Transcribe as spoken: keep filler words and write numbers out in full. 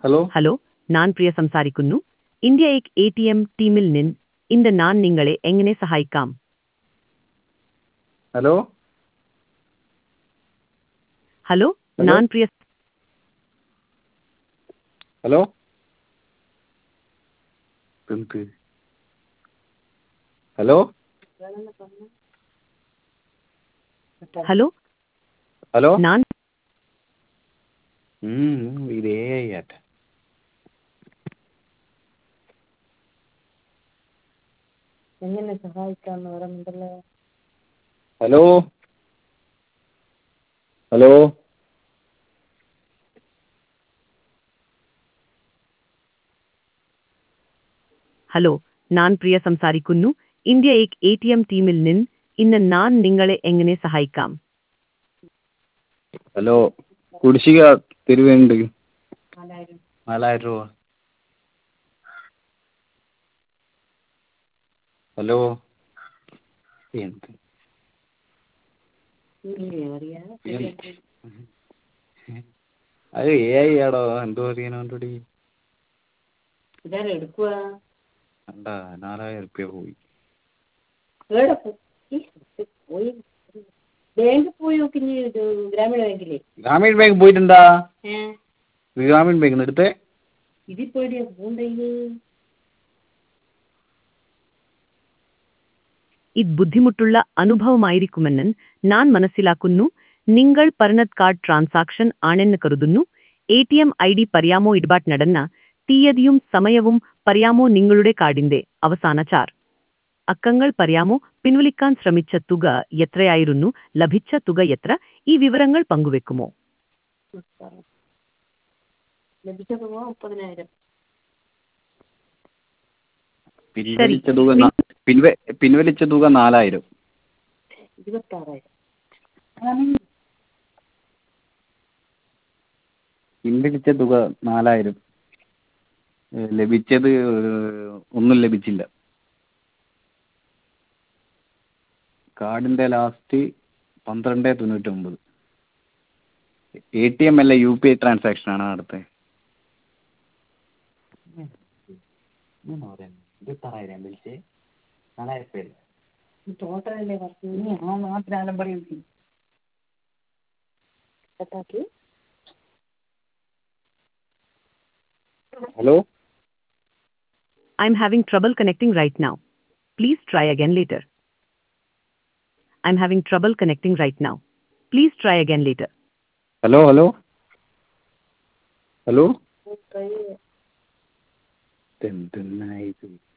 Hello hello, ഞാൻ പ്രിയ സംസാരിക്കുന്നു. India എക് എ ടി എം ടീമിൽ നിന്ന് ഇന്ന് ഞാൻ നിങ്ങളെ എങ്ങനെ സഹായിക്കാം? ഹലോ ഹലോ, ഹലോ ഞാൻ പ്രിയ ഹലോ എന്ത് ഹലോ ഹലോ ഹലോ ഞാൻ ഉം ഇതേ ആട്ടെ എങ്ങനെ സഹായിക്കാന്ന് പറയുന്നുണ്ടല്ലോ. ഹലോ ഹലോ ഹലോ, ഞാൻ പ്രിയ സംസാരിക്കുന്നു. ഇന്ത്യ എക് എ ടി എം ടീമിൽ നിന്ന് ഇന്ന് ഞാൻ നിങ്ങളെ എങ്ങനെ സഹായിക്കാം? ഹലോ കുടിശ്ശിക തരുവേണ്ട നാലായിരം നാലായിരം രൂപ. ഹലോ എന്ത് അറിയാ അത് എ ഐ ആടോ, എന്തോ അറിയാനോണ്ടി. ഇതാരും എടുക്കുക കണ്ടാ നാലായിരം ഉറുപ്പ്യ പോയി. എവിടെ പോയി? ബാങ്കിൽ പോയി നോക്കി. ഗ്രാമീണ ബാങ്കില് ഗ്രാമീൺ ബാങ്ക് പോയിട്ടുണ്ടാ? ഏഹ് ഗ്രാമീൺ ബാങ്ക് എടുത്തേ ഇതിൽ പോയിട്ട് പോണ്ടേ? ഇത് ബുദ്ധിമുട്ടുള്ള അനുഭവമായിരിക്കുമെന്ന് ഞാൻ മനസ്സിലാക്കുന്നു. നിങ്ങൾ പറഞ്ഞത് കാർഡ് ട്രാൻസാക്ഷൻ ആണെന്ന് കരുതുന്നു. A T M I D പറയാമോ? ഇടപാട് നടന്ന തീയതിയും സമയവും പറയാമോ? നിങ്ങളുടെ കാർഡിന്റെ അവസാന ചാർ അക്കങ്ങൾ പറയാമോ? പിൻവലിക്കാൻ ശ്രമിച്ച തുക എത്രയായിരുന്നു? ലഭിച്ച തുക എത്ര? ഈ വിവരങ്ങൾ പങ്കുവെക്കുമോ? ലഭിച്ച തുക മുപ്പതിനായിരം. പിൻവലിച്ച തുക ന- പിൻവ പിൻവലിച്ച തുക നാലായിരം. ഇരുപത്താറായിരം. പിൻവലിച്ച തുക നാലായിരം. ഏഹ് ലഭിച്ചത് ഏഹ് ഒന്നും ലഭിച്ചില്ല. കാർഡിന്റെ ലാസ്റ്റ് പന്ത്രണ്ട് തൊണ്ണൂറ്റൊമ്പത്. എ ടി എം അല്ല, യു പി ഐ ട്രാൻസാക്ഷൻ ആണ് നടത്തത്. ഇരുപത്താറായിരം വിളിച്ചേ നാലായിരം പേര് ടോട്ടൽ അല്ലേ പറഞ്ഞു? ആ മാത്രം പറയുന്നത്. കട്ടാക്കി. Hello I'm having trouble connecting right now. Please try again later. I'm having trouble connecting right now. Please try again later. Hello hello hello try എന്തെന്നായത്?